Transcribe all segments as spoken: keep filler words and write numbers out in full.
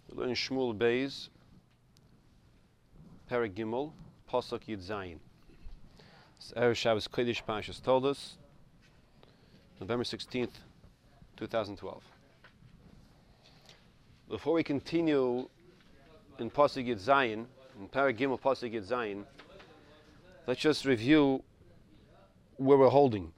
We learn Shmuel Beis, Perek Gimel, Pasuk Yud Zayin. This Erev Shabbos Kodesh Parshas told us, November sixteenth, two thousand twelve. Before we continue in Pasuk Yud Zayin, in Perek Gimel Pasuk Yud Zayin, let's just review where we're holding.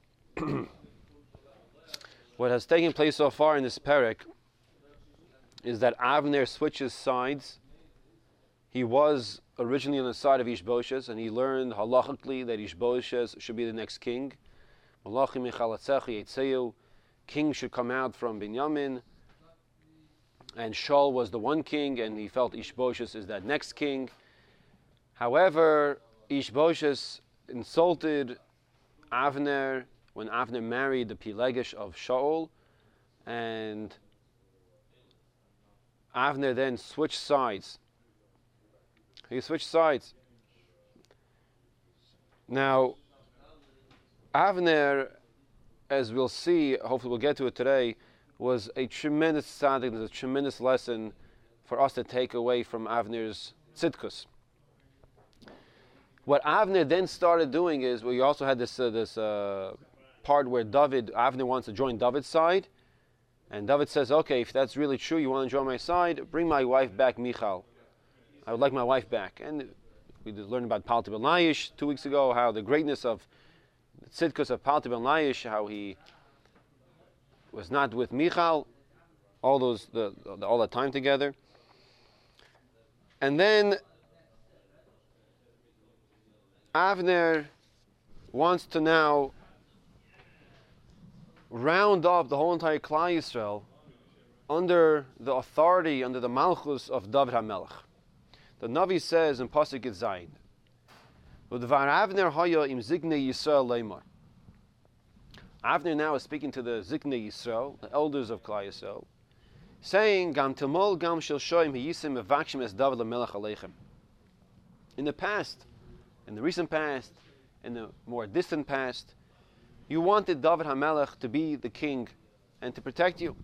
What has taken place so far in this Perek is that Avner switches sides. He was originally on the side of Ishbosheth, and he learned halachically that Ishbosheth should be the next king. Malachim michalatzechi yetzeyu, king should come out from Binyamin, and Shaul was the one king, and he felt Ishbosheth is that next king. However, Ishbosheth insulted Avner when Avner married the Pilegesh of Shaul, and Avner then switched sides. He switched sides. Now, Avner, as we'll see, hopefully we'll get to it today, was a tremendous tzaddik. There's a tremendous lesson for us to take away from Avner's tzidkus. What Avner then started doing is, we also had this uh, this uh, part where David, Avner wants to join David's side, and David says, okay, if that's really true, you want to join my side, bring my wife back, Michal. I would like my wife back. And we learned about Palti ben Laish two weeks ago, how the greatness of the tzidkus of Palti ben Laish, how he was not with Michal, all those the, the all that time together. And then Avner wants to now round up the whole entire Klal Yisrael under the authority, under the malchus of David HaMelech. The Navi says in Pasuk Yud Zayin, "V'dvar Avner haya im Ziknei Yisrael leimar." Avner now is speaking to the Ziknei Yisrael, the elders of Klal Yisrael, saying, "Gam temol gam shel shoyim hiyisim mevakshim es David HaMelech aleichem." In the past, in the recent past, in the more distant past, you wanted David HaMelech to be the king and to protect you.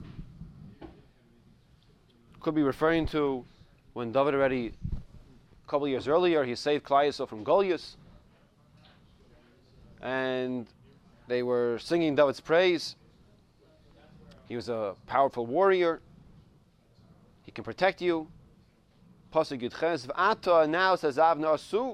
Could be referring to when David already, a couple of years earlier, he saved Klal Yisrael from Goliath, and they were singing David's praise. He was a powerful warrior. He can protect you. Pasuk Yud Ches, V'ata, now says Avner Asu,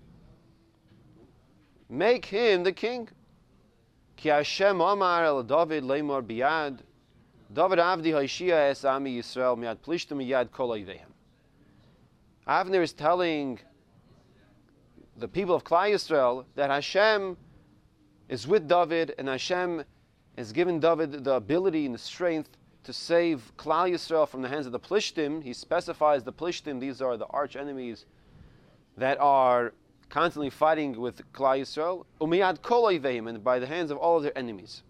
make him the king. Ki Hashem Amar el David leimor biyad, David Avdi Haishia es Ami Yisrael miyad plishtim miyad kol oivehem. Avner is telling the people of Klal Yisrael that Hashem is with David, and Hashem has given David the ability and the strength to save Klal Yisrael from the hands of the Plishtim. He specifies the Plishtim, these are the arch enemies that are constantly fighting with Klal Yisrael, umiyad kol oiveim, and by the hands of all of their enemies.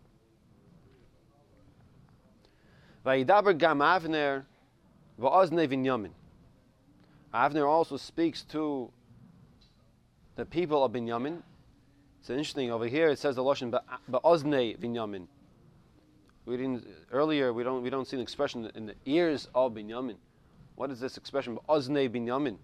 Vayidaber gam Avner va'oznei Binyamin. Avner also speaks to the people of Binyamin. It's interesting over here. It says the lashon ba'oznei Binyamin. We didn't earlier. We don't we don't see an expression in the ears of Binyamin. What is this expression ba'oznei Binyamin?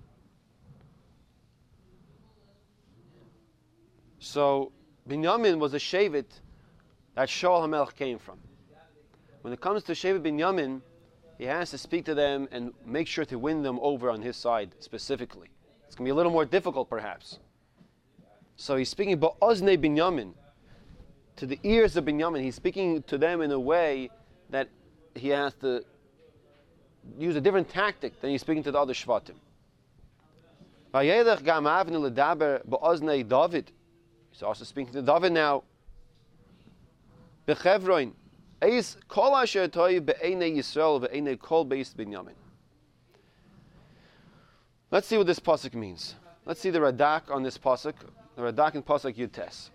So, Binyamin was a Shevet that Shaul HaMelech came from. When it comes to Shevet Binyamin, he has to speak to them and make sure to win them over on his side specifically. It's going to be a little more difficult perhaps. So he's speaking about Oznei Binyamin, to the ears of Binyamin. He's speaking to them in a way that he has to use a different tactic than he's speaking to the other Shvatim. Vayelech gam Avner ledaber ba'oznei David. He's also speaking to David now. Bechevron, eis kol asher toiv be'enei Yisrael ve'enei kol beis Binyamin. Let's see what this pasuk means. Let's see the Radak on this pasuk. The Radak in pasuk Yud Tes.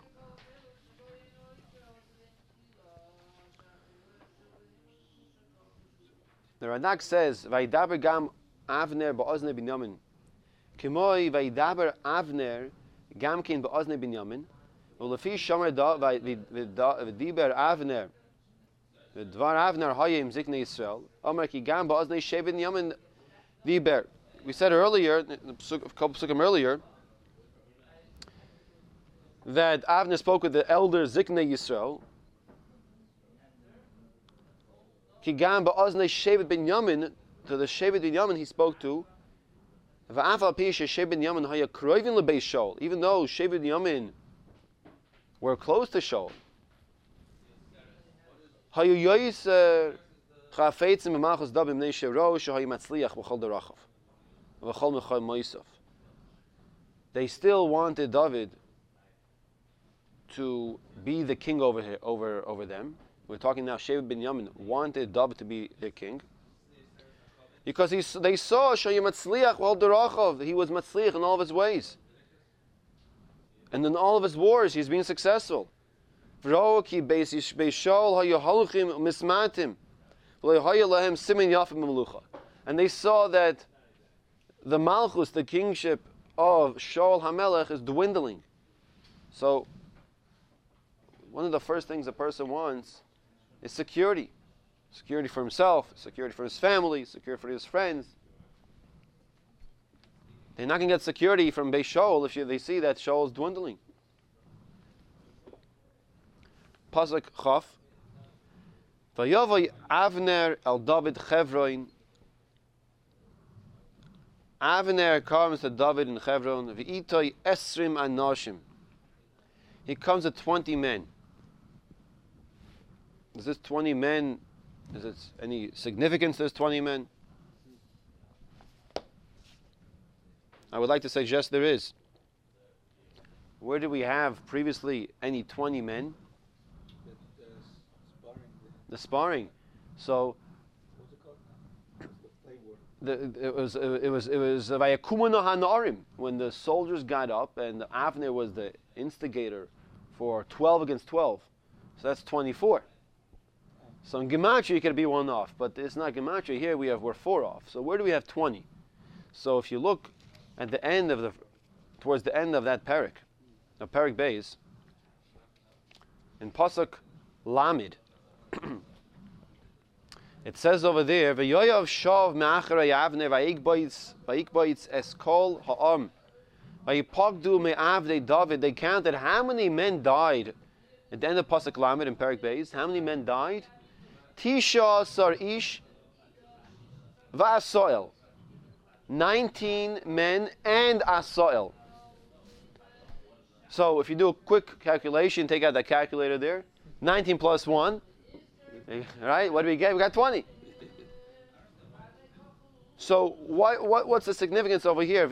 The Radak says, "Vayidaber gam Avner ba'oznei Binyamin, kimoi vayidaber Avner gam kin ba'oznei Binyamin, ulefi shomer da v'diber Avner The Dvar Avner Hayim Zikne Yisrael. Amar ki gam ba'aznei Shevet Binyamin Diber. We said earlier, a couple sukkahs earlier, that Avner spoke with the elder Zikne Yisrael. Ki gam ba'aznei Shevet Binyamin, to the Shevet Binyamin he spoke to. Va'afal pi she'Shevet Binyamin haya kroivin lebeis Shaul. Even though Shevet Binyamin were close to Shaul, hayu yoyis chafetzim b'malchus dabim b'nei shero shehayu matzliach b'chol derachav v'chol mechol moisov. They still wanted David to be the king over here, over over them. We're talking now. Shevet Binyamin wanted David to be their king because he, they saw shehayu matzliach b'chol derachav. He was matzliach in all of his ways, and in all of his wars, he's being successful. And they saw that the Malchus, the kingship of Shaul HaMelech, is dwindling. So, one of the first things a person wants is security. Security for himself, security for his family, security for his friends. They're not going to get security from Beis Shaul if they see that Shaul is dwindling. Pasuk Chaf. Vayavoy Avner el David Chevron. Avner comes to David in Chevron. V'itoy esrim anashim. He comes with twenty men. Is this twenty men? Is it any significance to this twenty men? I would like to suggest there is. Where did we have previously any twenty men? The sparring. So the, it was it was it was Vayakumuna Hanarim when the soldiers got up and Avner was the instigator for twelve against twelve. So that's twenty-four. So in Gematria you could be one off, but it's not Gematria. Here we have we're four off. So where do we have twenty? So if you look at the end of the towards the end of that parak, of parak Beis, in Pasuk Lamid. It says over there, "V'yoyav shav me'acharei Avner va'ikboitz va'ikboitz eskol ha'am va'yipagdu me'avdei David." They counted how many men died at the end of Pasuk Lamed in Parak Beis. How many men died? Tisha sar ish va'asoel. Nineteen men and asoel. So if you do a quick calculation, take out that calculator there. Nineteen plus one. Right? What do we get? We got twenty. So what, what, what's the significance over here?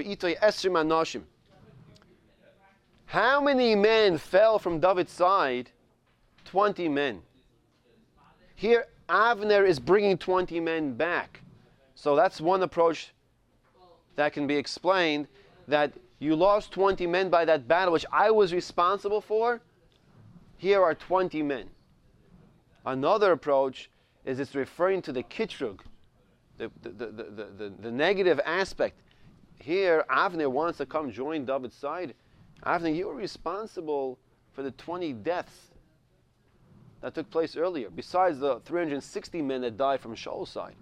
How many men fell from David's side? twenty men. Here, Avner is bringing twenty men back. So that's one approach that can be explained, that you lost twenty men by that battle, which I was responsible for. Here are twenty men. Another approach is it's referring to the kitrug, the, the, the, the, the, the negative aspect. Here, Avner wants to come join David's side. Avner, you were responsible for the twenty deaths that took place earlier, besides the three hundred sixty men that died from Shaul's side.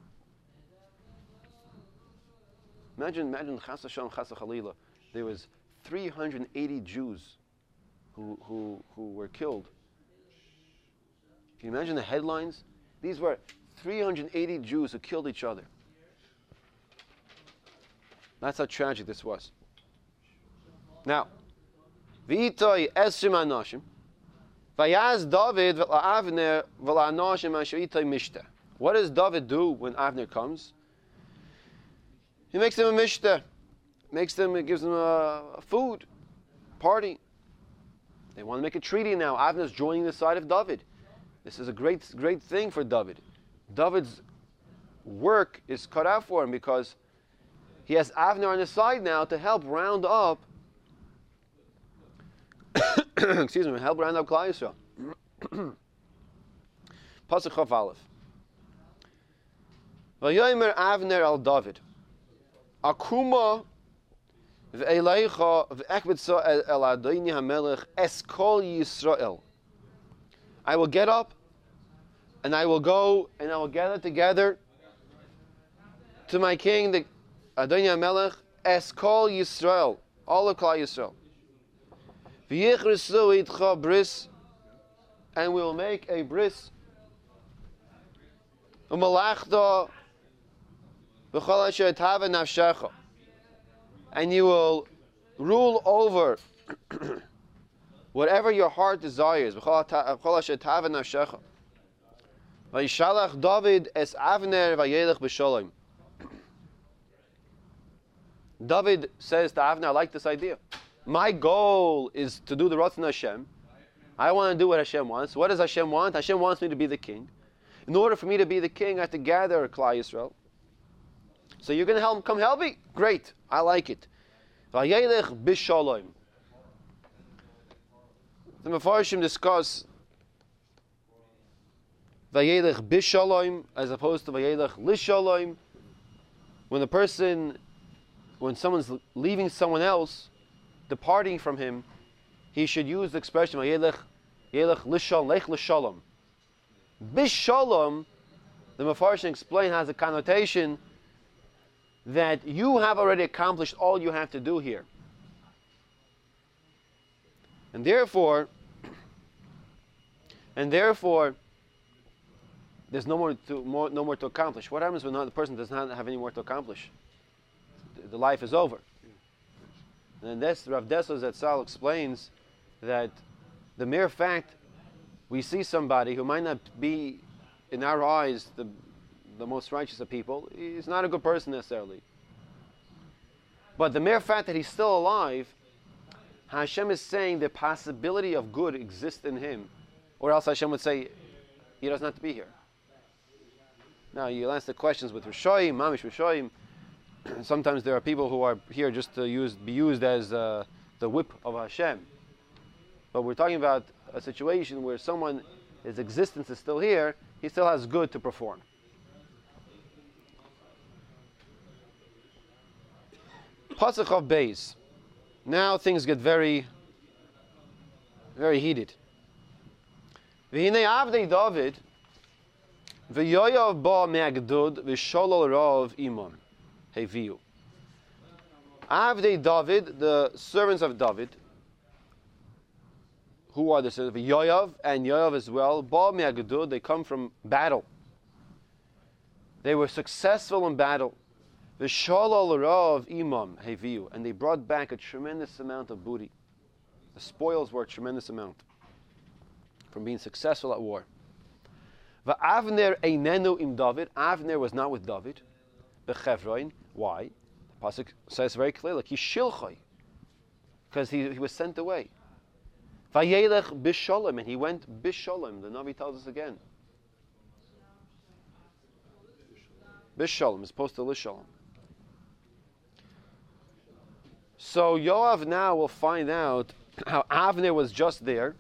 Imagine, imagine, Chas Hashem, Chas Chalila, there was three hundred eighty Jews who, who, who were killed. Can you imagine the headlines? These were three hundred eighty Jews who killed each other. That's how tragic this was. Now, V'itoi esrim anashim, vayaz David v'la'avner v'la'anashim asher itoi mishter. What does David do when Avner comes? He makes them a mishter, makes them, gives them a, a food, party. They want to make a treaty now. Avner's joining the side of David. This is a great, great thing for David. David's work is cut out for him because he has Avner on his side now to help round up. excuse me, help round up Klal Yisrael. Pasuk Chaf Aleph. Vayomer Avner al David. Akuma ve'eleicha ve'ekbetza el Adoni HaMelech es kol Yisrael. I will get up and I will go and I will gather together to my king, the Adonai Melech, Eskol Yisrael, all of Klal Yisrael. V'yichrisu itcha bris, and we will make a bris. U'malachta v'chol asher tava nafshecha, and you will rule over whatever your heart desires. V'chol asher tava nafshecha. V'yishalach David es Avner v'yelech b'sholem. David says to Avner, I like this idea. My goal is to do the Ratzon Hashem. I want to do what Hashem wants. What does Hashem want? Hashem wants me to be the king. In order for me to be the king, I have to gather Klal Yisrael. So you're going to help, come help me? Great. I like it. Vayelech b'sholem. The Mefarshim discuss Vayelech b'sholem as opposed to Vayelech l'sholem. When the person, when someone's leaving someone else, departing from him, he should use the expression Vayelech Yelech l'sholem, lech l'sholem. B'sholem, the Mefarshim explain, has a connotation that you have already accomplished all you have to do here. And therefore, and therefore, there's no more to more, no more to accomplish. What happens when the person does not have any more to accomplish? The, the life is over. And this Rav Dessler Zatzal explains that the mere fact we see somebody who might not be, in our eyes, the the most righteous of people, he's not a good person necessarily. But the mere fact that he's still alive, Hashem is saying the possibility of good exists in him. Or else Hashem would say, he doesn't have to be here. Now, you'll ask the questions with Rishoyim, Mamish Rishoyim. Sometimes there are people who are here just to use, be used as uh, the whip of Hashem. But we're talking about a situation where someone, his existence is still here, he still has good to perform. Pasuk of Beis. Now things get very, very heated. V'hinei avdei David, v'yoyav ba me'agdud, v'sholol rav imam, heviu. Avdei David, the servants of David, who are the servants of Yoav, and Yoav as well, ba me'agdud, they come from battle. They were successful in battle. V'sholol rav imam heviu, and they brought back a tremendous amount of booty. The spoils were a tremendous amount from being successful at war. V'avner einenu im David. Avner was not with David. B'chevron. Why? The pasuk says very clearly, like shilchai, because he, he was sent away. Vayelech b'sholem, and he went b'sholem. The Navi tells us again. B'sholem is opposed to l'sholem. So Yoav now will find out how Avner was just there,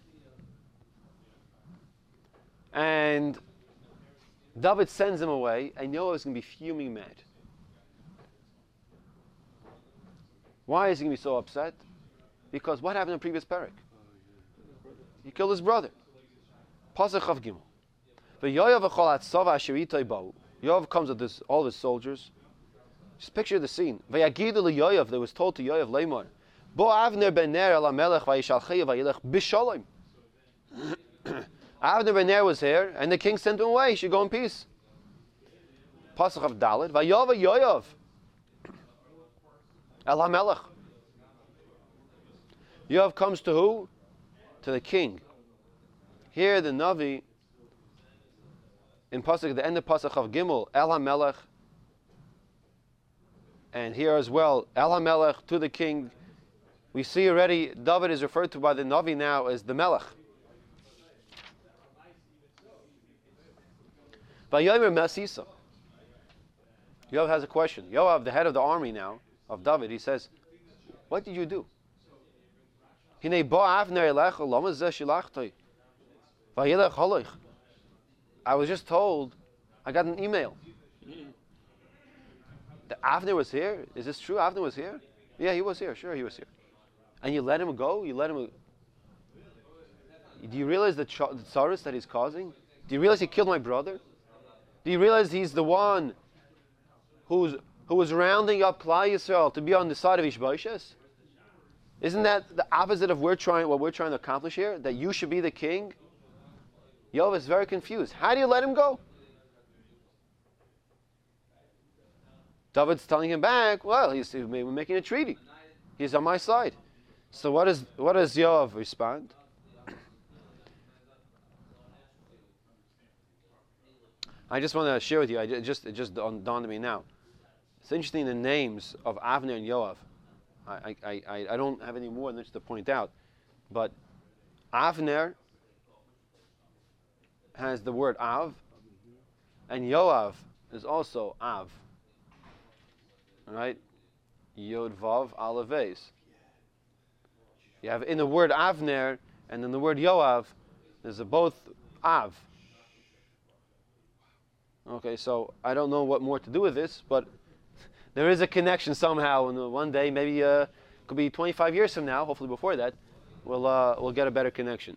and David sends him away, and Yoav is going to be fuming mad. Why is he going to be so upset? Because what happened in the previous parak? He killed his brother. Pasuk Chav Gimel. V'Yoav v'chol hatzava asher itay ba'u. Yoav comes with this, all his soldiers. Just picture the scene. Vayagidu liYoav, there was told to Yoav, Leimor, Bo Avner ben Ner al HaMelech vayishalchei vayilech b'sholem. Avner ben Ner was here, and the king sent him away. He should go in peace. Pasuk of Dalet. Vayova Yoav al HaMelech. Yoav comes to who? To the king. Here the Navi, in Pasuk, at the end of Pasuk of Gimel, El HaMelech, and here as well, El HaMelech to the king. We see already David is referred to by the Navi now as the Melech. Vayomer Masisa. Yoav has a question. Yoav, the head of the army now, of David, he says, what did you do? Hinei bo Avner elecha, lama zeh shilachtoi. Vayilech holoich. I was just told, I got an email. The Avner was here? Is this true? Avner was here? Yeah, he was here. Sure, he was here. And you let him go? You let him... Do you realize the, ch- the tsaris that he's causing? Do you realize he killed my brother? Do you realize he's the one who's who was rounding up Klal Yisrael to be on the side of Ishbosheth? Isn't that the opposite of we're trying, what we're trying to accomplish here? That you should be the king? Yoav is very confused. How do you let him go? David's telling him back, well, he's, we're making a treaty. He's on my side. So what, is, what does Yoav respond? I just want to share with you, I just, it just dawned on me now. It's interesting, the names of Avner and Yoav. I, I, I, I don't have any more than just to point out. But Avner has the word Av, and Yoav is also Av. All right? Yod Vav Aleph Beis. You have in the word Avner and in the word Yoav, there's a both Av. Okay, so I don't know what more to do with this, but there is a connection somehow, and one day, maybe uh, could be twenty-five years from now, hopefully before that, we'll uh, we'll get a better connection.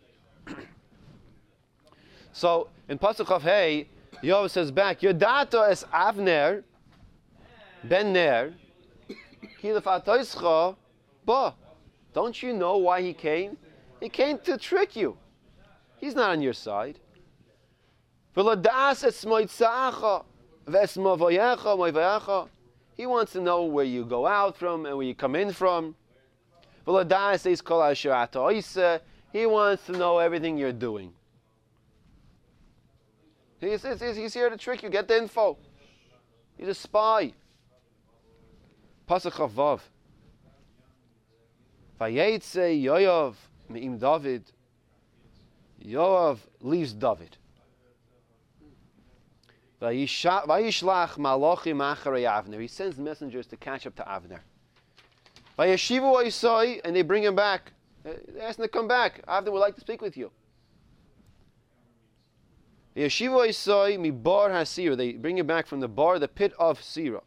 So in Pasuk Chav Hey, Yoav says back, Yodato es Avner ben Ner, Hilafatoischa ba. Don't you know why he came? He came to trick you. He's not on your side. V'ladas es moitzacha v'es mavoyecha moivayecha. He wants to know where you go out from and where you come in from. He wants to know everything you're doing. He's, he's, he's here to trick you. Get the info. He's a spy. Pasuk Chavav. Vayetze Yoav me'im David. Yoav leaves David. Vayishlach malachim acharei Avner. He sends messengers to catch up to Avner. Vayeshivu Isai, and they bring him back. They ask him to come back. Avner would like to speak with you. Vayeshivu Isai mi bar hasira. They bring him back from the bar, the pit of Sira.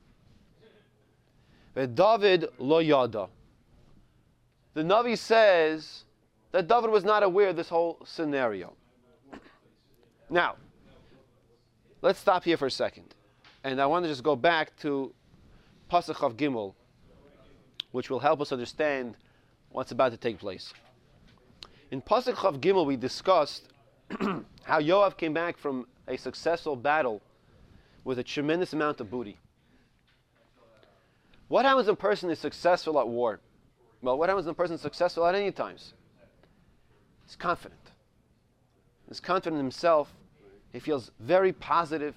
David lo yada. The Navi says that David was not aware of this whole scenario. Now, let's stop here for a second. And I want to just go back to Pasuk Chav Gimel, which will help us understand what's about to take place. In Pasuk Chav Gimel, we discussed how Yoav came back from a successful battle with a tremendous amount of booty. What happens when a person is successful at war? Well, what happens when a person is successful at any times? He's confident. He's confident in himself. He feels very positive.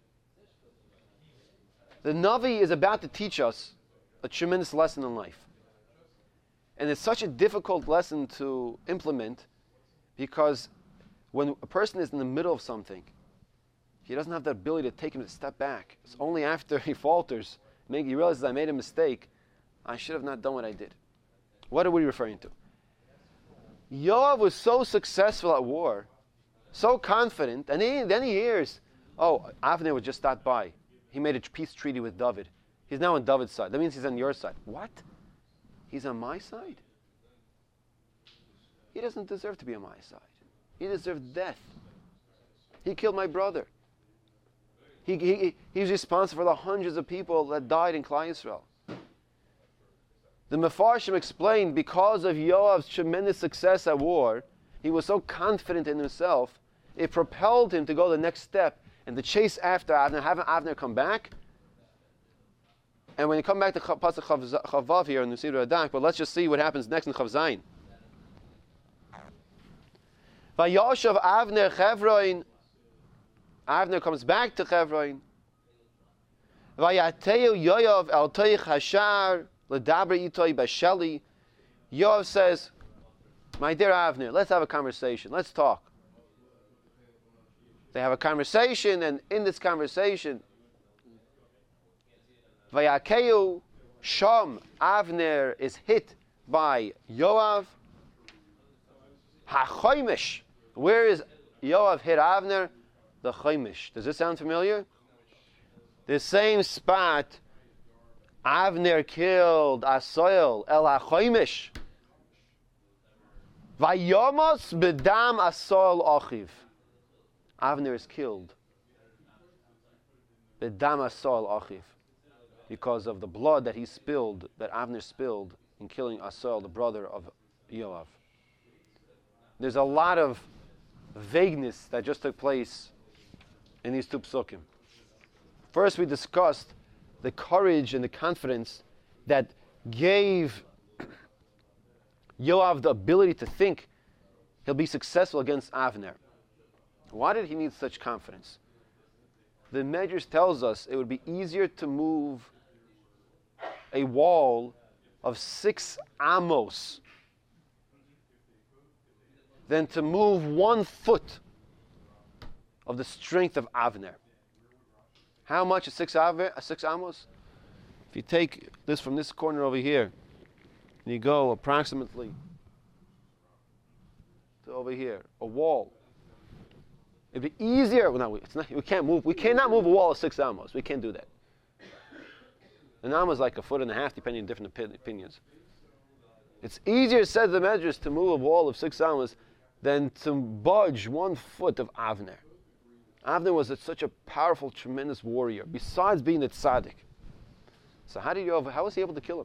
The Navi is about to teach us a tremendous lesson in life. And it's such a difficult lesson to implement because when a person is in the middle of something, he doesn't have the ability to take him to step back. It's only after he falters, he realizes I made a mistake, I should have not done what I did. What are we referring to? Yoav was so successful at war, so confident, and he, then he hears, oh, Avner was just stopped by. He made a peace treaty with David. He's now on David's side. That means he's on your side. What? He's on my side? He doesn't deserve to be on my side. He deserved death. He killed my brother. He, he, he's responsible for the hundreds of people that died in Klal Yisrael. The Mefarshim explained because of Yoav's tremendous success at war, he was so confident in himself, it propelled him to go the next step and to chase after Avner, have Avner come back. And when you come back to Pasuk Chavav here in the Siddur Adak, but let's just see what happens next in Chav Zayin. Vayoshav Avner Chevron. Avner comes back to Chevron. Vayateu Yoav el Toich Hashar L'daber Itoi Basheli. Yoav says, my dear Avner, let's have a conversation. Let's talk. They have a conversation, and in this conversation, Vayakeu Sham, Avner is hit by Yoav. HaChoimish. Where is Yoav hit Avner? The Choimish. Does this sound familiar? The same spot Avner killed Asoil El HaChoimish. Vayomos bedam Asoil Achiv. Avner is killed. B'dam Asal Achiv, because of the blood that he spilled, that Avner spilled in killing Asal, the brother of Yoav. There's a lot of vagueness that just took place in these two psukim. First, we discussed the courage and the confidence that gave Yoav the ability to think he'll be successful against Avner. Why did he need such confidence? The Medrash tells us it would be easier to move a wall of six amos than to move one foot of the strength of Avner. How much is six, ave, six amos? If you take this from this corner over here, and you go approximately to over here, a wall. It'd be easier. Well, no, it's not, we can't move. We cannot move a wall of six amos. We can't do that. An amos is like a foot and a half, depending on different opinions. It's easier, says the Medrash, to move a wall of six amos than to budge one foot of Avner. Avner was a, such a powerful, tremendous warrior, besides being a tzaddik. So how did you? How was he able to kill him?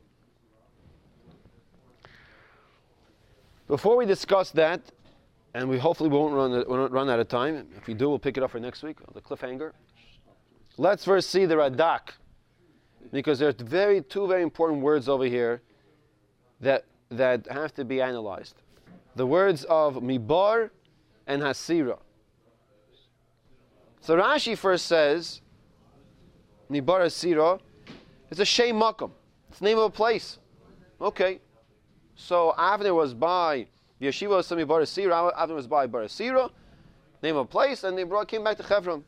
Before we discuss that, and we hopefully won't run, won't run out of time. If we do, we'll pick it up for next week, the cliffhanger. Let's first see the Radak, because there's very two very important words over here that that have to be analyzed. The words of Mibar and Hasira. So Rashi first says, Mibar Hasira, it's a Shem Makom. It's the name of a place. Okay. So Avner was by the yeshiva of Sami Bar Asira. Avner was by Bar Asira, name of a place, and they brought came back to Hebron.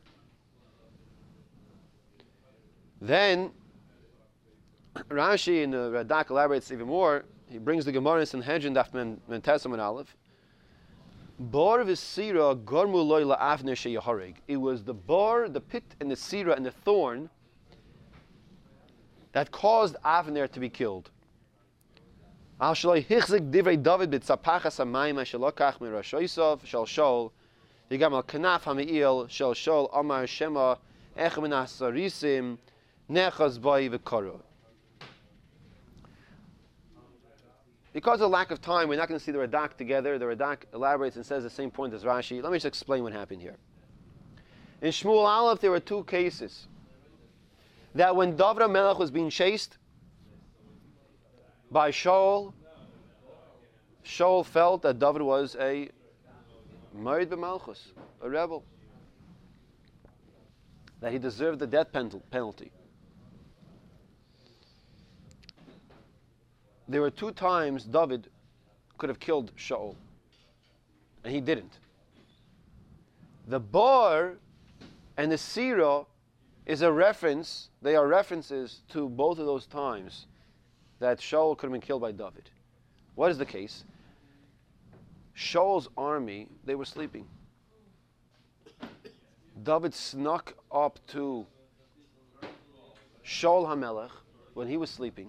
Then Rashi in the Radak elaborates even more. He brings the Gemara in Sanhedrin Daf Men Tesam and Aleph. Bar v'sira garmu loy la'avner sheyahareg. It was the bar, the pit, and the sira and the thorn that caused Avner to be killed. Al shaloi hichzik divrei David b'tzapachas hamayim ashelokach mirashoisov shel Shaul v'gam al kanaf ha'me'il shel Shaul amar shema ech min hasarisim nechaz bai v'karo. Because of lack of time, we're not going to see the Radak together. The Radak elaborates and says the same point as Rashi. Let me just explain what happened here. In Shmuel Aleph, there were two cases. That when David HaMelech was being chased by Shaul, Shaul felt that David was a Merid b'Malchus, a rebel, that he deserved the death penalty. There were two times David could have killed Shaul, and he didn't. The bar and the sira is a reference, they are references to both of those times that Shaul could have been killed by David. What is the case? Shaul's army, they were sleeping. David snuck up to Shaul HaMelech when he was sleeping.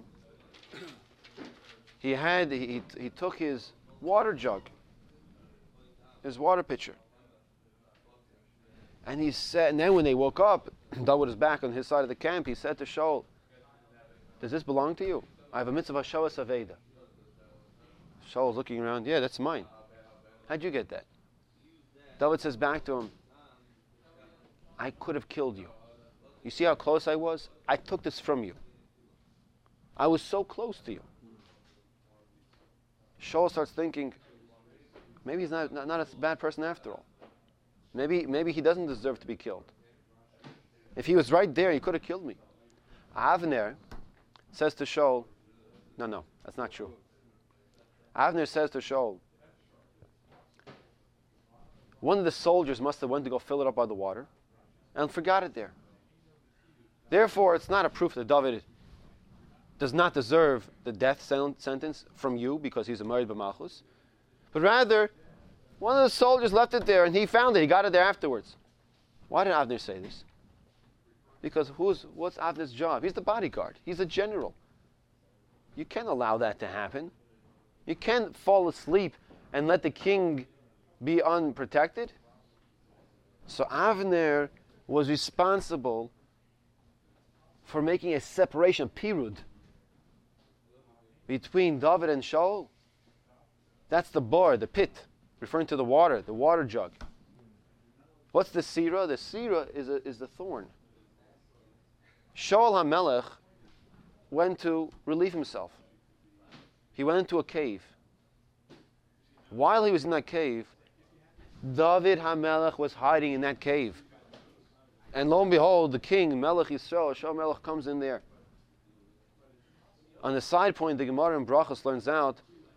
He had, he, he took his water jug, his water pitcher. And he said, and then when they woke up, David was back on his side of the camp, he said to Shaul, does this belong to you? I have a mitzvah Shavas Aveda. Shaul's looking around, yeah, that's mine. How'd you get that? David says back to him, I could have killed you. You see how close I was? I took this from you. I was so close to you. Shaul starts thinking, maybe he's not, not, not a bad person after all. Maybe, maybe he doesn't deserve to be killed. If he was right there, he could have killed me. Avner says to Shaul, no, no, that's not true. Avner says to Shaul, one of the soldiers must have went to go fill it up by the water and forgot it there. Therefore, it's not a proof that David does not deserve the death sentence from you because he's a Merid b'Malchus, but rather, one of the soldiers left it there and he found it. He got it there afterwards. Why did Avner say this? Because who's what's Avner's job? He's the bodyguard. He's a general. You can't allow that to happen. You can't fall asleep and let the king be unprotected. So Avner was responsible for making a separation, pirud, between David and Shaul. That's the bar, the pit, referring to the water, the water jug. What's the sira? The sira is, a, is the thorn. Shaul HaMelech went to relieve himself. He went into a cave. While he was in that cave, David HaMelech was hiding in that cave. And lo and behold, the king, Melech Yisrael, Shaul Melech, comes in there. On the side point, the Gemara in Brachos learns out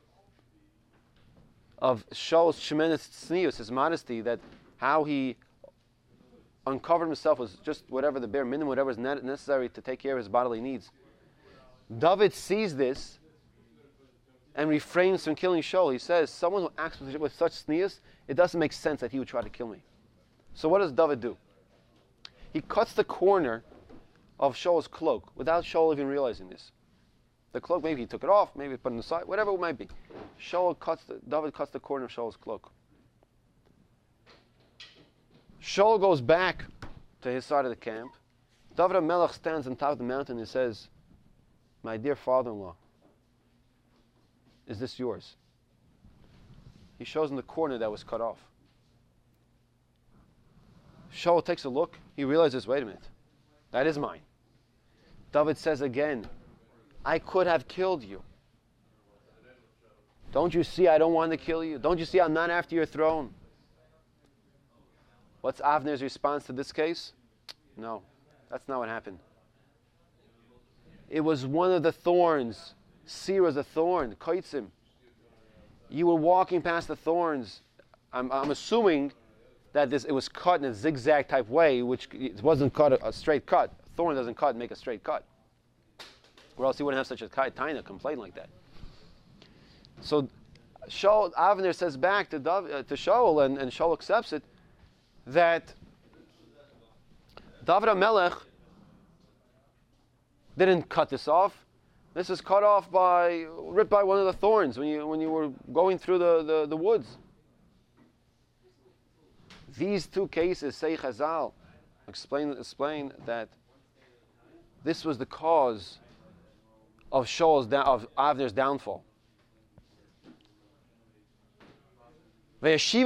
of Shaul's tremendous tznius, his modesty, that how he uncovered himself was just whatever the bare minimum, whatever is necessary to take care of his bodily needs. David sees this and refrains from killing Shaul. He says, someone who acts with, with such tznius, it doesn't make sense that he would try to kill me. So what does David do? He cuts the corner of Shaul's cloak without Shaul even realizing this. The cloak, maybe he took it off, maybe he put it on the side, whatever it might be. Shaul cuts the, David cuts the corner of Shaul's cloak. Shaul goes back to his side of the camp. David HaMelech stands on top of the mountain and says, my dear father-in-law, is this yours? He shows him the corner that was cut off. Shaul takes a look. He realizes, wait a minute, that is mine. David says again, I could have killed you. Don't you see I don't want to kill you? Don't you see I'm not after your throne? What's Avner's response to this case? No, that's not what happened. It was one of the thorns. Sira is a thorn, koitzim. You were walking past the thorns. I'm, I'm assuming that this it was cut in a zigzag type way, which it wasn't cut a, a straight cut. A thorn doesn't cut and make a straight cut, or else he wouldn't have such a taina complaint like that. So Shaul, Avner says back to Dav, uh, to Shaul, and, and Shaul accepts it, that David HaMelech didn't cut this off. This is cut off by, ripped by one of the thorns when you when you were going through the, the, the woods. These two cases, say Chazal, explain, explain that this was the cause of Shaul's, of Avner's downfall. He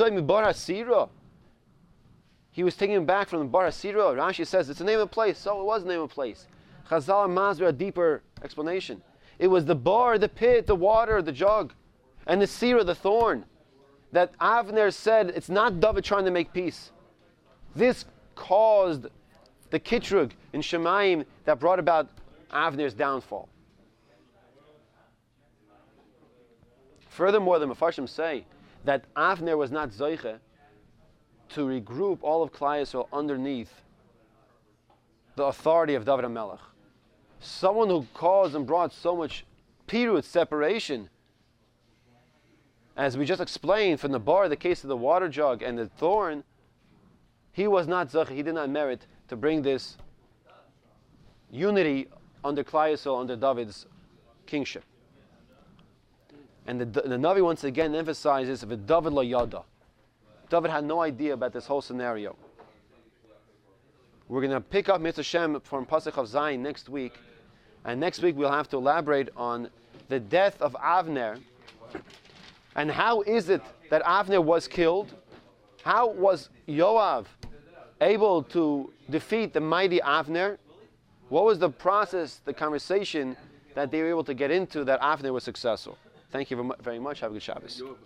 was taken back from the Bar Asira. Rashi says it's a name of place. So it was a name of place. Chazal and Masber a deeper explanation. It was the bar, the pit, the water, the jug, and the sira, the thorn, that Avner said it's not David trying to make peace. This caused the kitrug in Shemaim that brought about Avner's downfall. Furthermore, the Mefarshim say that Avner was not Zoiche to regroup all of Klal Yisrael underneath the authority of David HaMelech. Someone who caused and brought so much pirut, separation, as we just explained from the bar, the case of the water jug and the thorn, he was not Zoche, he did not merit to bring this unity under Klal Yisrael, under David's kingship. And the, the Navi once again emphasizes that David lo yada. David had no idea about this whole scenario. We're going to pick up Mitzvah Shem from Pasuk of Zayin next week. And next week we'll have to elaborate on the death of Avner. And how is it that Avner was killed? How was Yoav able to defeat the mighty Avner? What was the process, the conversation that they were able to get into that Avner was successful? Thank you very much. Have a good Shabbos.